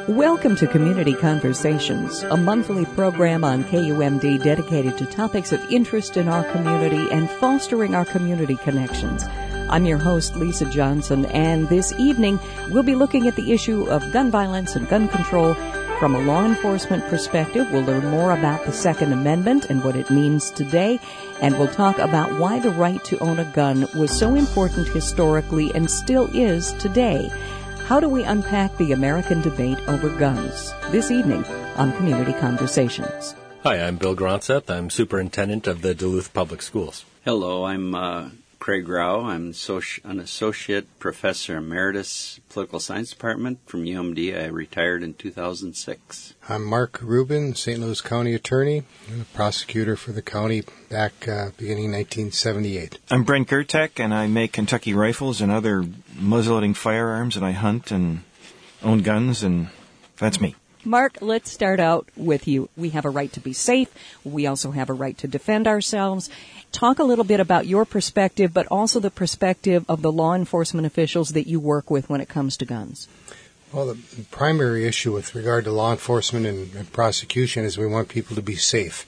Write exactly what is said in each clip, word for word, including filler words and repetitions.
Welcome to Community Conversations, a monthly program on K U M D dedicated to topics of interest in our community and fostering our community connections. I'm your host, Lisa Johnson, and this evening we'll be looking at the issue of gun violence and gun control from a law enforcement perspective. We'll learn more about the Second Amendment and what it means today, and we'll talk about why the right to own a gun was so important historically and still is today. How do we unpack the American debate over guns? This evening on Community Conversations. Hi, I'm Bill Gronseth. I'm superintendent of the Duluth Public Schools. Hello, I'm uh, Craig Rao. I'm an associate professor emeritus, political science department from U M D. I retired in two thousand six. I'm Mark Rubin, Saint Louis County attorney, and a prosecutor for the county back uh, beginning nineteen seventy-eight. I'm Brent Gertek, and I make Kentucky rifles and other muzzleloading firearms, and I hunt and own guns, and that's me. Mark, let's start out with you. We have a right to be safe. We also have a right to defend ourselves. Talk a little bit about your perspective, but also the perspective of the law enforcement officials that you work with when it comes to guns. Well, the primary issue with regard to law enforcement and, and prosecution is we want people to be safe.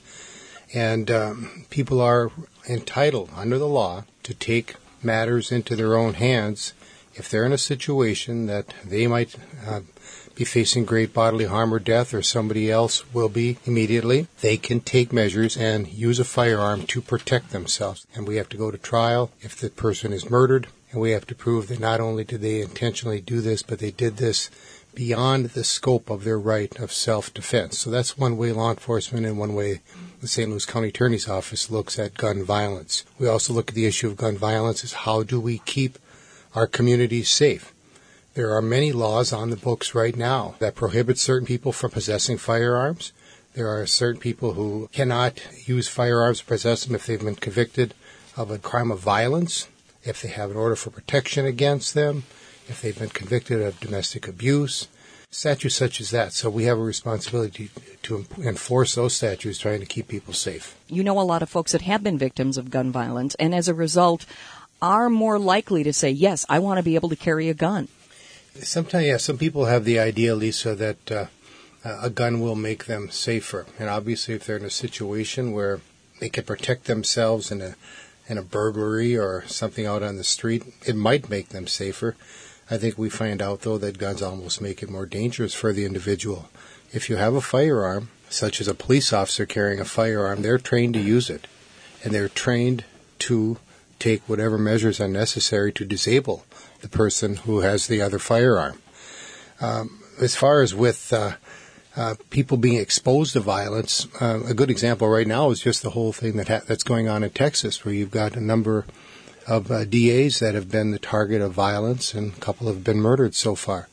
And um, people are entitled under the law to take matters into their own hands if they're in a situation that they might uh, be facing great bodily harm or death, or somebody else will be immediately. They can take measures and use a firearm to protect themselves. And we have to go to trial if the person is murdered, and we have to prove that not only did they intentionally do this, but they did this beyond the scope of their right of self-defense. So that's one way law enforcement and one way the Saint Louis County Attorney's Office looks at gun violence. We also look at the issue of gun violence as how do we keep our communities safe. There are many laws on the books right now that prohibit certain people from possessing firearms. There are certain people who cannot use firearms or possess them if they've been convicted of a crime of violence, if they have an order for protection against them, if they've been convicted of domestic abuse, statutes such as that. So we have a responsibility to enforce those statutes, trying to keep people safe. You know a lot of folks that have been victims of gun violence, and as a result are more likely to say, yes, I want to be able to carry a gun. Sometimes, yeah, some people have the idea, Lisa, that uh, a gun will make them safer. And obviously, if they're in a situation where they can protect themselves in a in a burglary or something out on the street, it might make them safer. I think we find out, though, that guns almost make it more dangerous for the individual. If you have a firearm, such as a police officer carrying a firearm, they're trained to use it. And they're trained to take whatever measures are necessary to disable the person who has the other firearm. Um, as far as with uh, uh, people being exposed to violence, uh, a good example right now is just the whole thing that ha- that's going on in Texas, where you've got a number of uh, D As that have been the target of violence, and a couple have been murdered so far.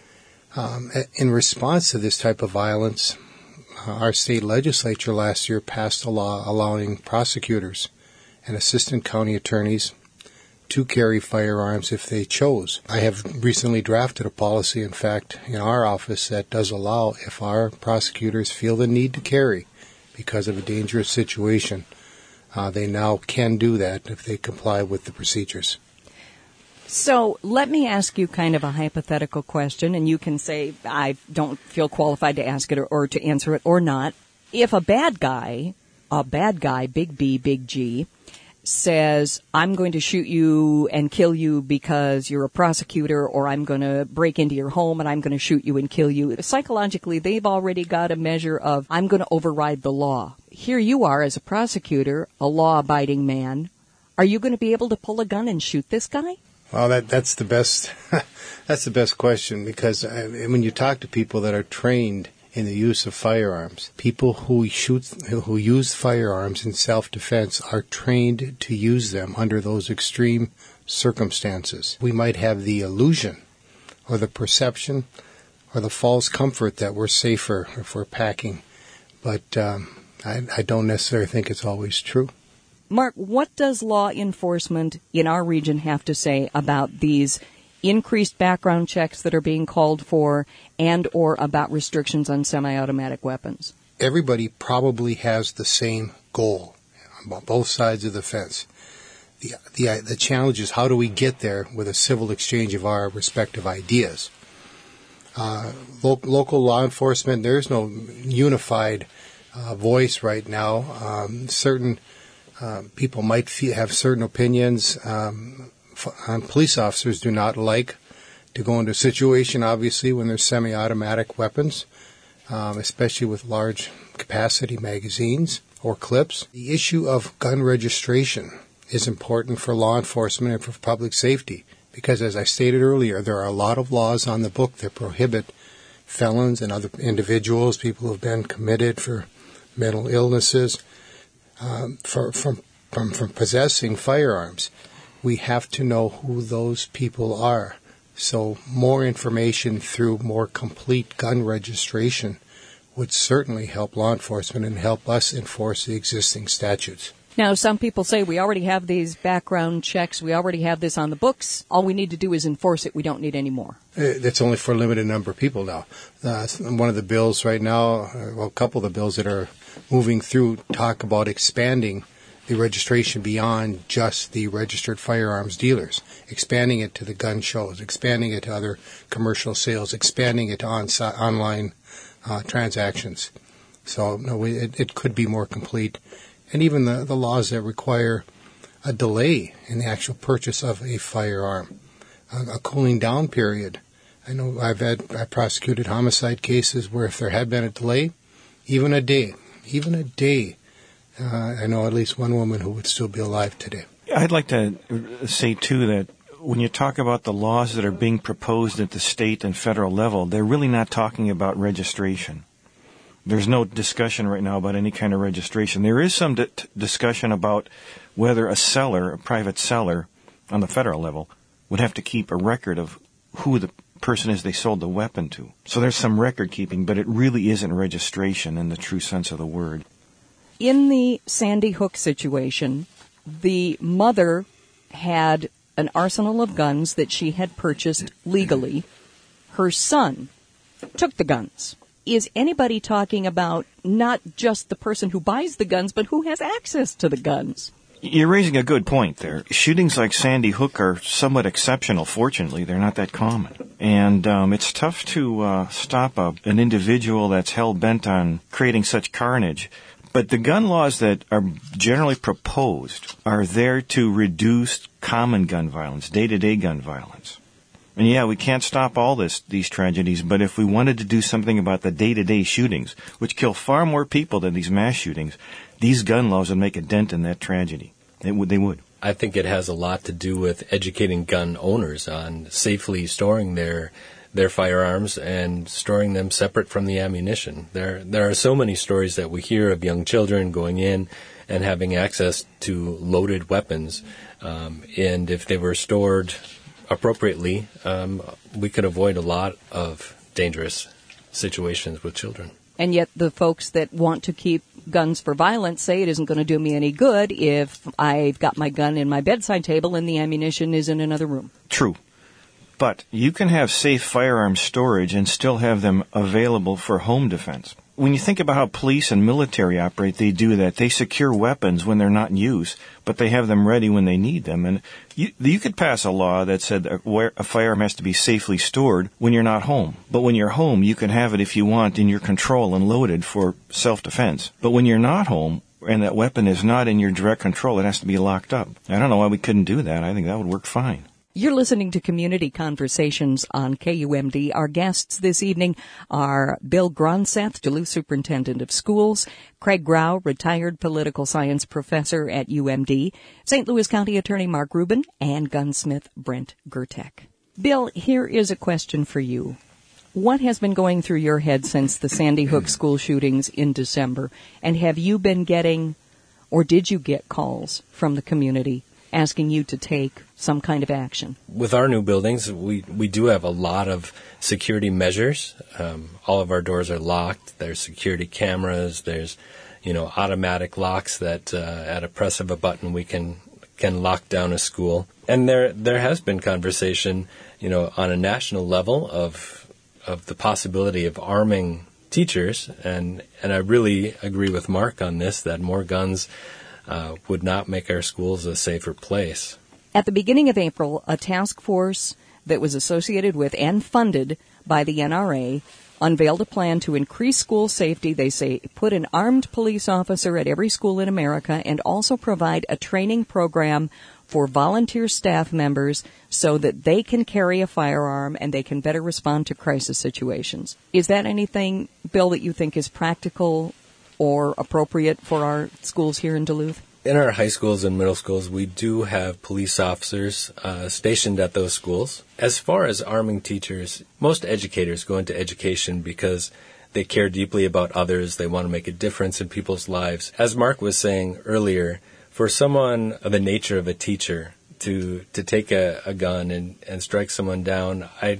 Um, in response to this type of violence, uh, our state legislature last year passed a law allowing prosecutors and assistant county attorneys to carry firearms if they chose. I have recently drafted a policy, in fact, in our office that does allow, if our prosecutors feel the need to carry because of a dangerous situation, uh, they now can do that if they comply with the procedures. So let me ask you kind of a hypothetical question, and you can say, I don't feel qualified to ask it or, or to answer it or not. If a bad guy, a bad guy, big B, big G, says, I'm going to shoot you and kill you because you're a prosecutor, or I'm going to break into your home and I'm going to shoot you and kill you. Psychologically, they've already got a measure of, I'm going to override the law. Here you are as a prosecutor, a law-abiding man. Are you going to be able to pull a gun and shoot this guy? Well, that that's the best that's the best question, because uh, when you talk to people that are trained in the use of firearms, people who shoot, who use firearms in self-defense are trained to use them under those extreme circumstances. We might have the illusion or the perception or the false comfort that we're safer if we're packing, but um, I, I don't necessarily think it's always true. Mark, what does law enforcement in our region have to say about these increased background checks that are being called for, and or about restrictions on semi-automatic weapons? Everybody probably has the same goal on both sides of the fence. The, the, the challenge is, how do we get there with a civil exchange of our respective ideas? Uh, lo- local law enforcement, there's no unified uh, voice right now. Um, certain uh, people might fe- have certain opinions. Um, f- um, police officers do not like to go into a situation, obviously, when there's semi-automatic weapons, um, especially with large capacity magazines or clips. The issue of gun registration is important for law enforcement and for public safety because, as I stated earlier, there are a lot of laws on the book that prohibit felons and other individuals, people who have been committed for mental illnesses, um, for, from, from, from possessing firearms. We have to know who those people are. So more information through more complete gun registration would certainly help law enforcement and help us enforce the existing statutes. Now, some people say we already have these background checks. We already have this on the books. All we need to do is enforce it. We don't need any more. It's only for a limited number of people now. Uh, one of the bills right now, well, a couple of the bills that are moving through talk about expanding the registration beyond just the registered firearms dealers, expanding it to the gun shows, expanding it to other commercial sales, expanding it to on- online uh, transactions. So no, it, it could be more complete. And even the, the laws that require a delay in the actual purchase of a firearm, a, a cooling down period. I know I've had I prosecuted homicide cases where if there had been a delay, even a day, even a day, uh, I know at least one woman who would still be alive today. I'd like to say, too, that when you talk about the laws that are being proposed at the state and federal level, they're really not talking about registration. There's no discussion right now about any kind of registration. There is some d- discussion about whether a seller, a private seller on the federal level, would have to keep a record of who the person is they sold the weapon to. So there's some record keeping, but it really isn't registration in the true sense of the word. In the Sandy Hook situation, the mother had an arsenal of guns that she had purchased legally. Her son took the guns. Is anybody talking about not just the person who buys the guns, but who has access to the guns? You're raising a good point there. Shootings like Sandy Hook are somewhat exceptional, fortunately. They're not that common. And um, it's tough to uh, stop a, an individual that's hell-bent on creating such carnage. But the gun laws that are generally proposed are there to reduce common gun violence, day-to-day gun violence. And yeah, we can't stop all this, these tragedies, but if we wanted to do something about the day-to-day shootings, which kill far more people than these mass shootings, these gun laws would make a dent in that tragedy. It would, they would. I think it has a lot to do with educating gun owners on safely storing their their firearms and storing them separate from the ammunition. There there are so many stories that we hear of young children going in and having access to loaded weapons, um, and if they were stored appropriately, um, we could avoid a lot of dangerous situations with children. And yet the folks that want to keep guns for violence say it isn't going to do me any good if I've got my gun in my bedside table and the ammunition is in another room. True. But you can have safe firearm storage and still have them available for home defense. When you think about how police and military operate, they do that. They secure weapons when they're not in use, but they have them ready when they need them. And you, you could pass a law that said that where a firearm has to be safely stored when you're not home. But when you're home, you can have it if you want in your control and loaded for self-defense. But when you're not home and that weapon is not in your direct control, it has to be locked up. I don't know why we couldn't do that. I think that would work fine. You're listening to Community Conversations on K U M D. Our guests this evening are Bill Gronseth, Duluth Superintendent of Schools, Craig Grau, retired political science professor at U M D, Saint Louis County Attorney Mark Rubin, and gunsmith Brent Gertek. Bill, here is a question for you. What has been going through your head since the Sandy Hook school shootings in December? And have you been getting, or did you get calls from the community asking you to take some kind of action? With our new buildings, we, we do have a lot of security measures. Um, all of our doors are locked. There's security cameras. There's, you know, automatic locks that uh, at a press of a button we can can lock down a school. And there there has been conversation, you know, on a national level of of the possibility of arming teachers. And, and I really agree with Mark on this, that more guns Uh, would not make our schools a safer place. At the beginning of April, a task force that was associated with and funded by the N R A, unveiled a plan to increase school safety. They say put an armed police officer at every school in America and also provide a training program for volunteer staff members so that they can carry a firearm and they can better respond to crisis situations. Is that anything, Bill, that you think is practical or appropriate for our schools here in Duluth? In our high schools and middle schools, we do have police officers uh, stationed at those schools. As far as arming teachers, most educators go into education because they care deeply about others. They want to make a difference in people's lives. As Mark was saying earlier, for someone of the nature of a teacher to to take a, a gun and, and strike someone down, I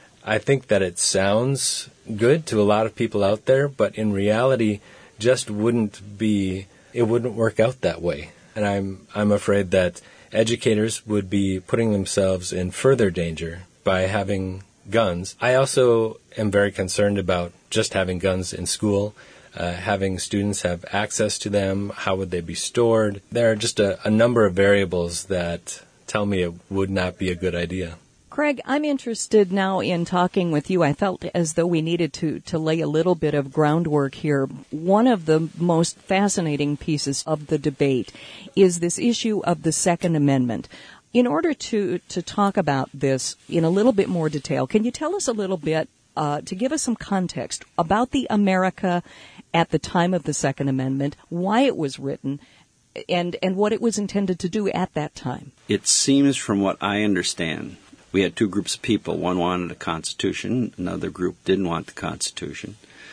I think that it sounds good to a lot of people out there, but in reality, just wouldn't be. It wouldn't work out that way. And I'm I'm afraid that educators would be putting themselves in further danger by having guns. I also am very concerned about just having guns in school, uh, having students have access to them. How would they be stored? There are just a, a number of variables that tell me it would not be a good idea. Craig, I'm interested now in talking with you. I felt as though we needed to, to lay a little bit of groundwork here. One of the most fascinating pieces of the debate is this issue of the Second Amendment. In order to, to talk about this in a little bit more detail, can you tell us a little bit, uh, to give us some context about the America at the time of the Second Amendment, why it was written, and, and what it was intended to do at that time? It seems, from what I understand, we had two groups of people. One wanted a constitution. Another group didn't want the constitution.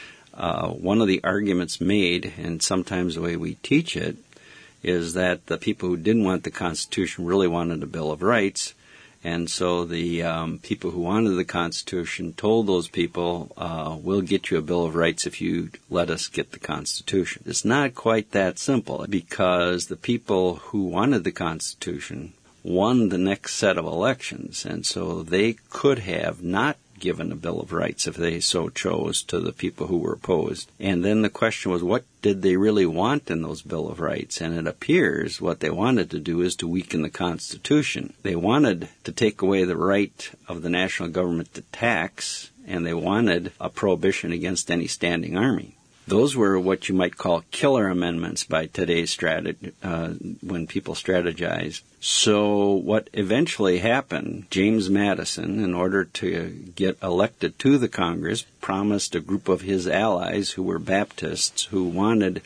Uh, one of the arguments made, and sometimes the way we teach it, is that the people who didn't want the constitution really wanted a Bill of Rights. And so the um, people who wanted the constitution told those people, uh, we'll get you a Bill of Rights if you let us get the constitution. It's not quite that simple, because the people who wanted the constitution won the next set of elections, and so they could have not given a Bill of Rights if they so chose to the people who were opposed. And then the question was, what did they really want in those Bill of Rights? And it appears what they wanted to do is to weaken the Constitution. They wanted to take away the right of the national government to tax, and they wanted a prohibition against any standing army. Those were what you might call killer amendments by today's strategy, uh, when people strategize. So what eventually happened, James Madison, in order to get elected to the Congress, promised a group of his allies who were Baptists who wanted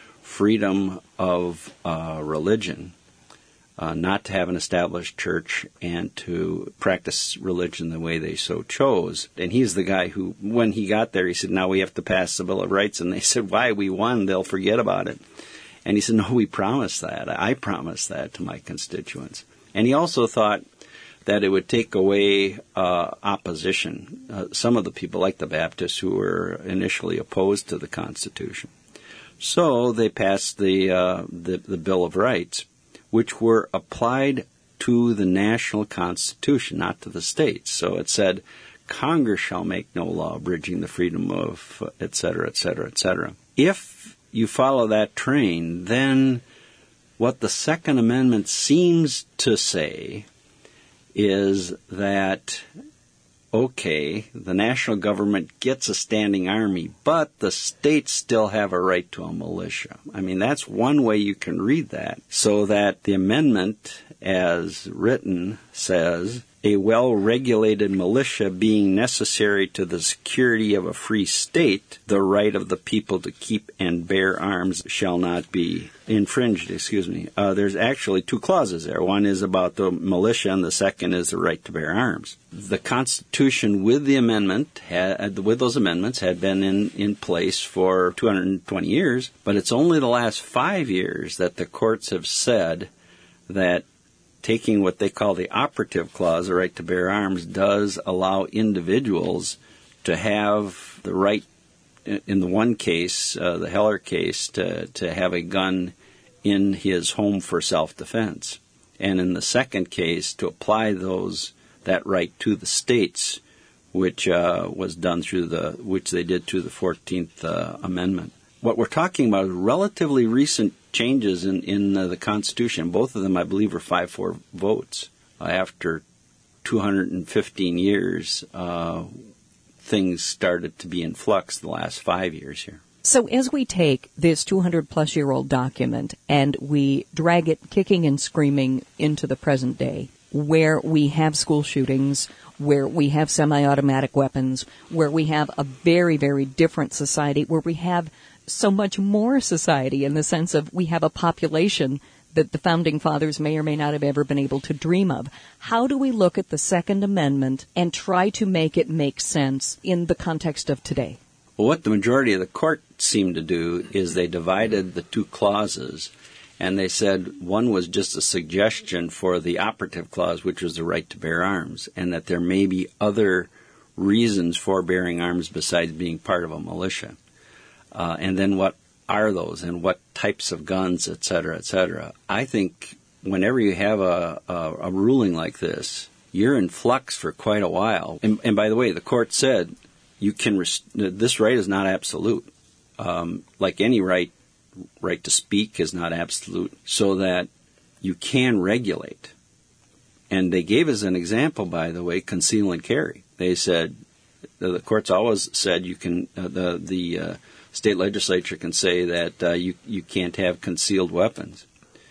freedom of uh, religion, uh, not to have an established church and to practice religion the way they so chose. And he's the guy who, when he got there, he said, now we have to pass the Bill of Rights. And they said, why? We won. They'll forget about it. And he said, no, we promised that. I promised that to my constituents. And he also thought that it would take away uh, opposition. Uh, some of the people, like the Baptists, who were initially opposed to the Constitution. So they passed the, uh, the, the Bill of Rights, which were applied to the national constitution, not to the states. So it said, Congress shall make no law abridging the freedom of, et cetera, et cetera, et cetera. If you follow that train, then what the Second Amendment seems to say is that, okay, the national government gets a standing army, but the states still have a right to a militia. I mean, that's one way you can read that, so that the amendment, as written, says, a well-regulated militia being necessary to the security of a free state, the right of the people to keep and bear arms shall not be infringed, excuse me. Uh, there's actually two clauses there. One is about the militia, and the second is the right to bear arms. The Constitution with the amendment, had, with those amendments, had been in, in place for two hundred twenty years, but it's only the last five years that the courts have said that taking what they call the operative clause, the right to bear arms, does allow individuals to have the right, in the one case, uh, the Heller case, to, to have a gun in his home for self-defense. And in the second case, to apply those that right to the states, which uh, was done through the, which they did through the fourteenth uh, Amendment. What we're talking about is relatively recent changes in, in uh, the Constitution. Both of them, I believe, were five four votes uh, after two hundred fifteen years. Uh, things started to be in flux the last five years here. So as we take this two hundred plus year old document and we drag it kicking and screaming into the present day, where we have school shootings, where we have semi-automatic weapons, where we have a very, very different society, where we have so much more society in the sense of we have a population that the Founding Fathers may or may not have ever been able to dream of. How do we look at the Second Amendment and try to make it make sense in the context of today? Well, what the majority of the court seemed to do is they divided the two clauses, and they said one was just a suggestion for the operative clause, which was the right to bear arms, and that there may be other reasons for bearing arms besides being part of a militia. Uh, and then what are those, and what types of guns, et cetera, et cetera. I think whenever you have a, a, a ruling like this, you're in flux for quite a while. And, and by the way, the court said you can rest- this right is not absolute. Um, like any right, right to speak is not absolute, so that you can regulate. And they gave us an example, by the way, conceal and carry. They said, the courts always said you can, uh, the, the, uh, state legislature can say that uh, you, you can't have concealed weapons.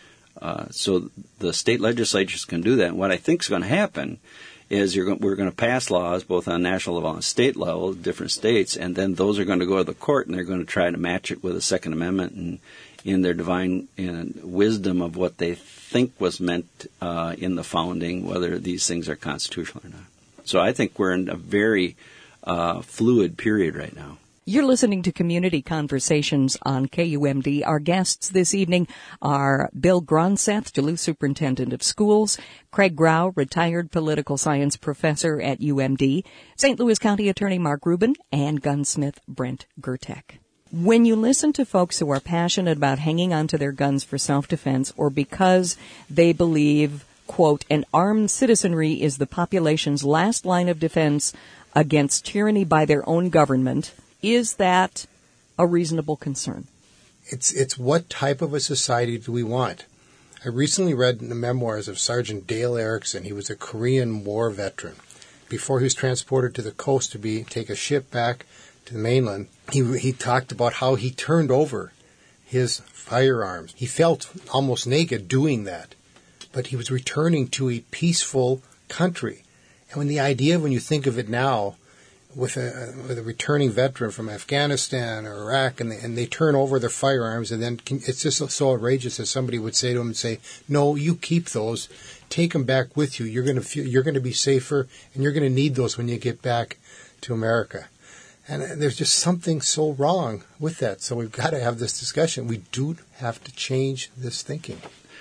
Uh, so the state legislatures can do that. And what I think is going to happen is you're go- we're going to pass laws both on national level and state level, different states, and then those are going to go to the court and they're going to try to match it with the Second Amendment and in their divine in wisdom of what they think was meant uh, in the founding, whether these things are constitutional or not. So I think we're in a very uh, fluid period right now. You're listening to Community Conversations on K U M D. Our guests this evening are Bill Gronseth, Duluth Superintendent of Schools, Craig Grau, retired political science professor at U M D, Saint Louis County Attorney Mark Rubin, and gunsmith Brent Gertek. When you listen to folks who are passionate about hanging onto their guns for self-defense or because they believe, quote, an armed citizenry is the population's last line of defense against tyranny by their own government, is that a reasonable concern? It's it's what type of a society do we want? I recently read in the memoirs of Sergeant Dale Erickson. He was a Korean War veteran. Before he was transported to the coast to be take a ship back to the mainland, he he talked about how he turned over his firearms. He felt almost naked doing that, but he was returning to a peaceful country. And when the idea, when you think of it now, with a, with a returning veteran from Afghanistan or Iraq, and they, and they turn over their firearms, and then can, it's just so outrageous that somebody would say to them and say, "No, you keep those, take them back with you. You're going to feel, you're going to be safer, and you're going to need those when you get back to America." And there's just something so wrong with that. So we've got to have this discussion. We do have to change this thinking.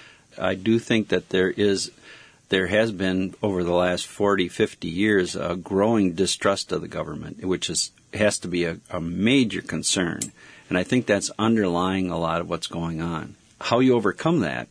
I do think that there is. There has been, over the last forty, fifty years, a growing distrust of the government, which is has to be a, a major concern. And I think that's underlying a lot of what's going on. How you overcome that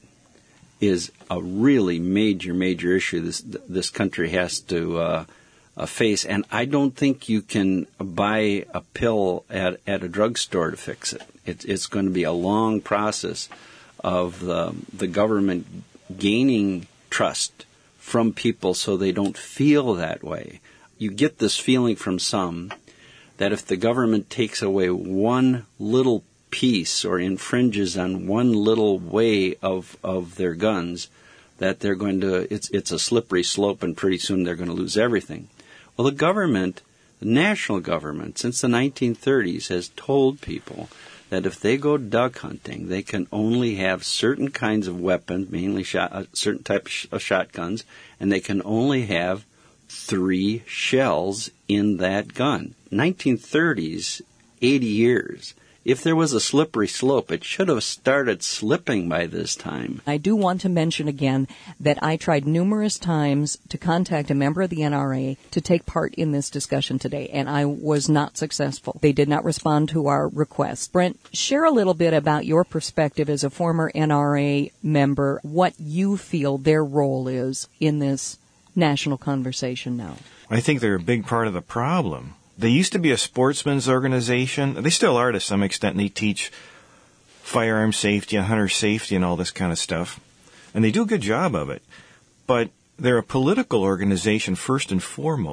is a really major, major issue this this country has to uh, uh, face. And I don't think you can buy a pill at, at a drugstore to fix it. it. It's going to be a long process of the, the government gaining trust from people so they don't feel that way. You get this feeling from some that if the government takes away one little piece or infringes on one little way of, of their guns, that they're going to, it's, it's a slippery slope and pretty soon they're going to lose everything. Well, the government, the national government, since the nineteen thirties has told people that if they go duck hunting, they can only have certain kinds of weapons, mainly shot, uh, certain types of shotguns, and they can only have three shells in that gun. nineteen thirties, eighty years. If there was a slippery slope, it should have started slipping by this time. I do want to mention again that I tried numerous times to contact a member of the N R A to take part in this discussion today, and I was not successful. They did not respond to our request. Brent, share a little bit about your perspective as a former N R A member, what you feel their role is in this national conversation now. I think they're a big part of the problem. They used to be a sportsman's organization. They still are to some extent. They teach firearm safety and hunter safety and all this kind of stuff. And they do a good job of it. But they're a political organization first and foremost.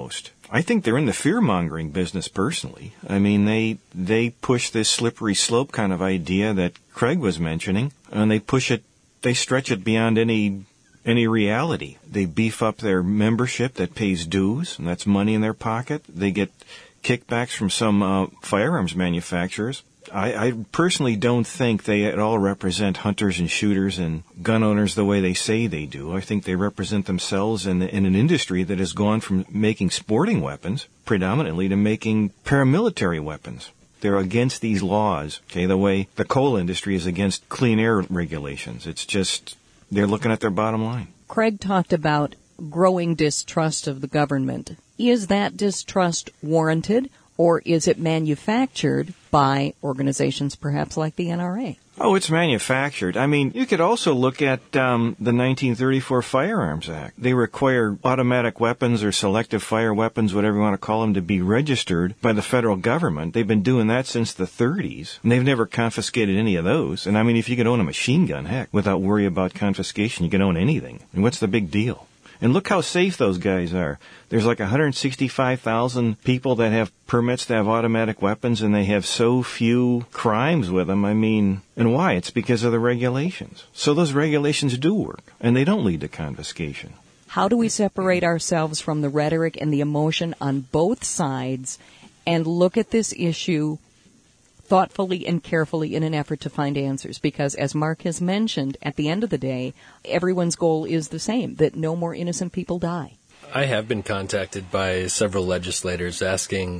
I think they're in the fear-mongering business personally. I mean, they they push this slippery slope kind of idea that Craig was mentioning, and they push it, they stretch it beyond any any reality. They beef up their membership that pays dues, and that's money in their pocket. They get kickbacks from some uh, firearms manufacturers. I, I personally don't think they at all represent hunters and shooters and gun owners the way they say they do. I think they represent themselves in, in an industry that has gone from making sporting weapons predominantly to making paramilitary weapons. They're against these laws, okay, the way the coal industry is against clean air regulations. It's just, they're looking at their bottom line. Craig talked about growing distrust of the government. Is that distrust warranted? Or is it manufactured by organizations perhaps like the N R A? Oh, it's manufactured. I mean, you could also look at um, the nineteen thirty-four Firearms Act. They require automatic weapons or selective fire weapons, whatever you want to call them, to be registered by the federal government. They've been doing that since the thirties, and they've never confiscated any of those. And I mean, if you could own a machine gun, heck, without worry about confiscation, you can own anything. And what's the big deal? And look how safe those guys are. There's like one hundred sixty-five thousand people that have permits to have automatic weapons, and they have so few crimes with them. I mean, and why? It's because of the regulations. So those regulations do work, and they don't lead to confiscation. How do we separate ourselves from the rhetoric and the emotion on both sides and look at this issue thoughtfully and carefully in an effort to find answers? Because as Mark has mentioned, at the end of the day, everyone's goal is the same, that no more innocent people die. I have been contacted by several legislators asking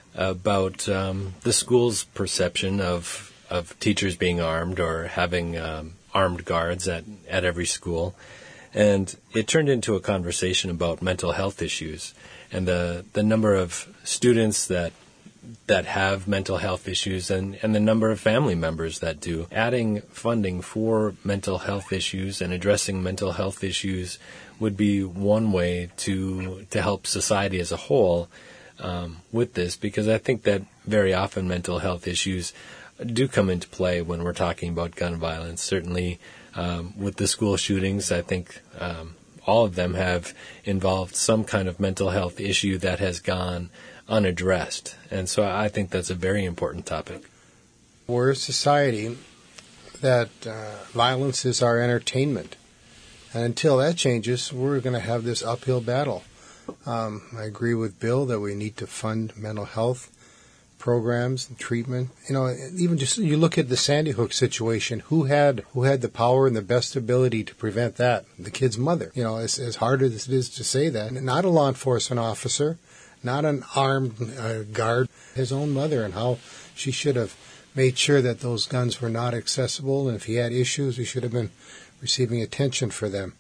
about um, the school's perception of of teachers being armed or having um, armed guards at, at every school. And it turned into a conversation about mental health issues and the, the number of students that that have mental health issues and, and the number of family members that do. Adding funding for mental health issues and addressing mental health issues would be one way to to help society as a whole um, with this, because I think that very often mental health issues do come into play when we're talking about gun violence. Certainly um, with the school shootings, I think um, all of them have involved some kind of mental health issue that has gone unaddressed. And so I think that's a very important topic. We're a society that uh, violence is our entertainment. And until that changes, we're going to have this uphill battle. Um, I agree with Bill that we need to fund mental health programs and treatment. You know, even just you look at the Sandy Hook situation, who had who had the power and the best ability to prevent that? The kid's mother. You know, as, as hard as it is to say that, not a law enforcement officer, not an armed uh, guard, his own mother, and how she should have made sure that those guns were not accessible, and if he had issues, he should have been receiving attention for them.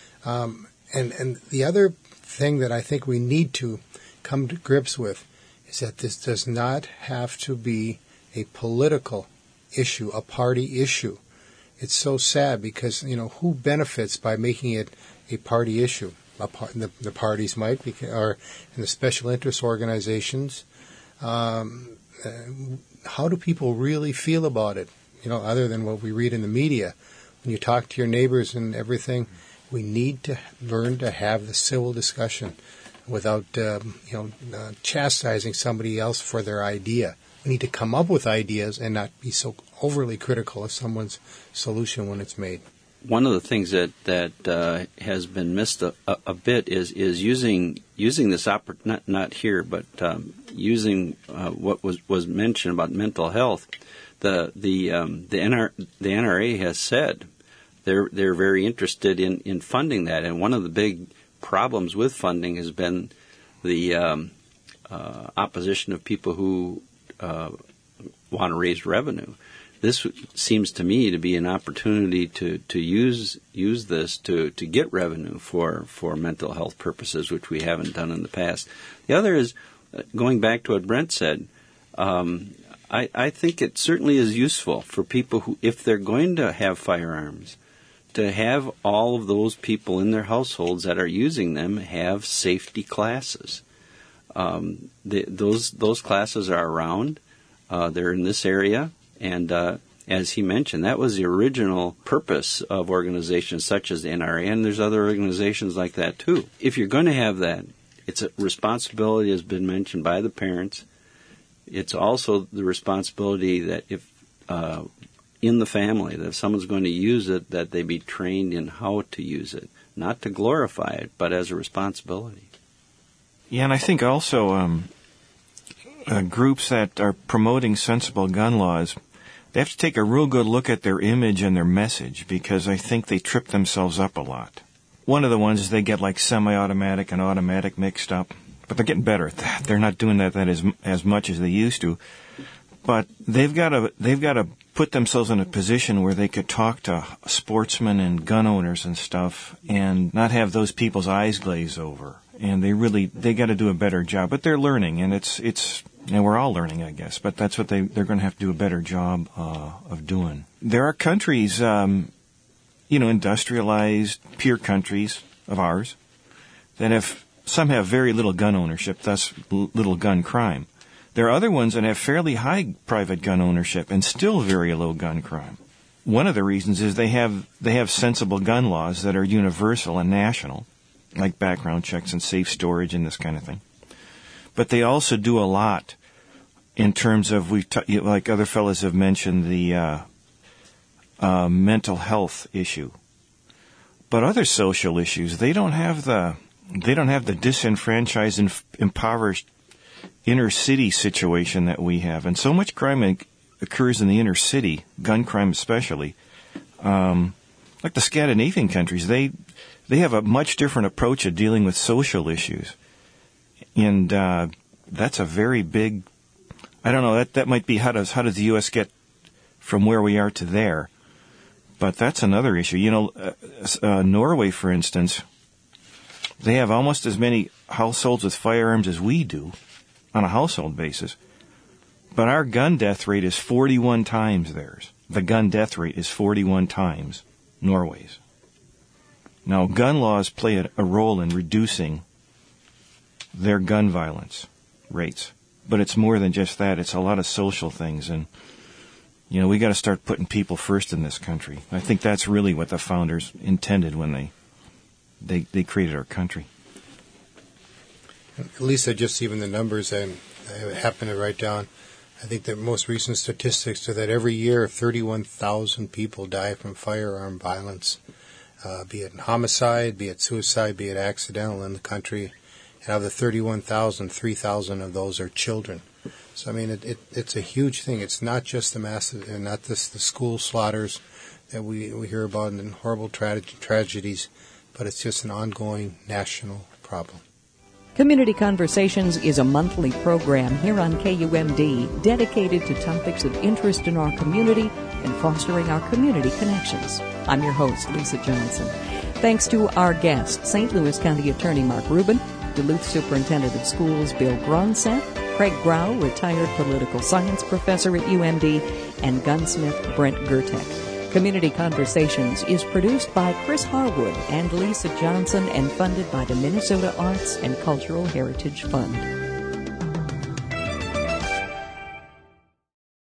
Um, and, and the other thing that I think we need to come to grips with is that this does not have to be a political issue, a party issue. It's so sad because, you know, who benefits by making it a party issue? The, the parties might, be, or in the special interest organizations. Um, how do people really feel about it? You know, other than what we read in the media. When you talk to your neighbors and everything, we need to learn to have the civil discussion without, um, you know, uh, chastising somebody else for their idea. We need to come up with ideas and not be so overly critical of someone's solution when it's made. One of the things that that uh, has been missed a, a, a bit is is using using this oppor- not not here, but um, using uh, what was, was mentioned about mental health. The the um, the N R the N R A has said they're they're very interested in, in funding that, and one of the big problems with funding has been the um, uh, opposition of people who uh, want to raise revenue. This seems to me to be an opportunity to, to use use this to, to get revenue for, for mental health purposes, which we haven't done in the past. The other is, going back to what Brent said, um, I, I think it certainly is useful for people who, if they're going to have firearms, to have all of those people in their households that are using them have safety classes. Um, the, those those classes are around. Uh, they're in this area. And uh, as he mentioned, that was the original purpose of organizations such as the N R A, and there's other organizations like that too. If you're going to have that, It's a responsibility, has been mentioned by the parents. It's also the responsibility that if uh, in the family, that if someone's going to use it, that they be trained in how to use it, not to glorify it, but as a responsibility. Yeah, and I think also um, uh, groups that are promoting sensible gun laws, they have to take a real good look at their image and their message, because I think they trip themselves up a lot. One of the ones is they get like semi-automatic and automatic mixed up, but they're getting better at that. They're not doing that, that as as much as they used to. But they've got to they've got to put themselves in a position where they could talk to sportsmen and gun owners and stuff, and not have those people's eyes glaze over. And they really they got to do a better job. But they're learning, and it's it's and we're all learning, I guess. But that's what they they're going to have to do a better job uh, of doing. There are countries, um, you know, industrialized peer countries of ours that have some have very little gun ownership, thus l- little gun crime. There are other ones that have fairly high private gun ownership and still very low gun crime. One of the reasons is they have they have sensible gun laws that are universal and national, like background checks and safe storage and this kind of thing. But they also do a lot in terms of, we t- like other fellows have mentioned, the uh, uh, mental health issue. But other social issues, they don't have the they don't have the disenfranchised and impoverished inner city situation that we have. And so much crime occurs in the inner city, gun crime especially. Um, like the Scandinavian countries, they they have a much different approach of dealing with social issues. And uh, that's a very big, I don't know, that, that might be how does how does the U S get from where we are to there. But that's another issue. You know, uh, uh, Norway, for instance, they have almost as many households with firearms as we do on a household basis. But our gun death rate is forty-one times theirs. The gun death rate is forty-one times Norway's. Now, gun laws play a, a role in reducing their gun violence rates. But it's more than just that. It's a lot of social things. And, you know, we got to start putting people first in this country. I think that's really what the founders intended when they they, they created our country. Lisa, just even the numbers I, I happen to write down, I think the most recent statistics are that every year thirty-one thousand people die from firearm violence, uh, be it homicide, be it suicide, be it accidental in the country. And of the thirty-one thousand, three thousand of those are children. So, I mean, it, it, it's a huge thing. It's not just the massive, and not just the school slaughters that we, we hear about and horrible tra- tragedies, but it's just an ongoing national problem. Community Conversations is a monthly program here on K U M D dedicated to topics of interest in our community and fostering our community connections. I'm your host, Lisa Johnson. Thanks to our guests, Saint Louis County Attorney Mark Rubin, Duluth Superintendent of Schools Bill Gronseth, Craig Grau, retired political science professor at U M D, and gunsmith Brent Gertek. Community Conversations is produced by Chris Harwood and Lisa Johnson and funded by the Minnesota Arts and Cultural Heritage Fund.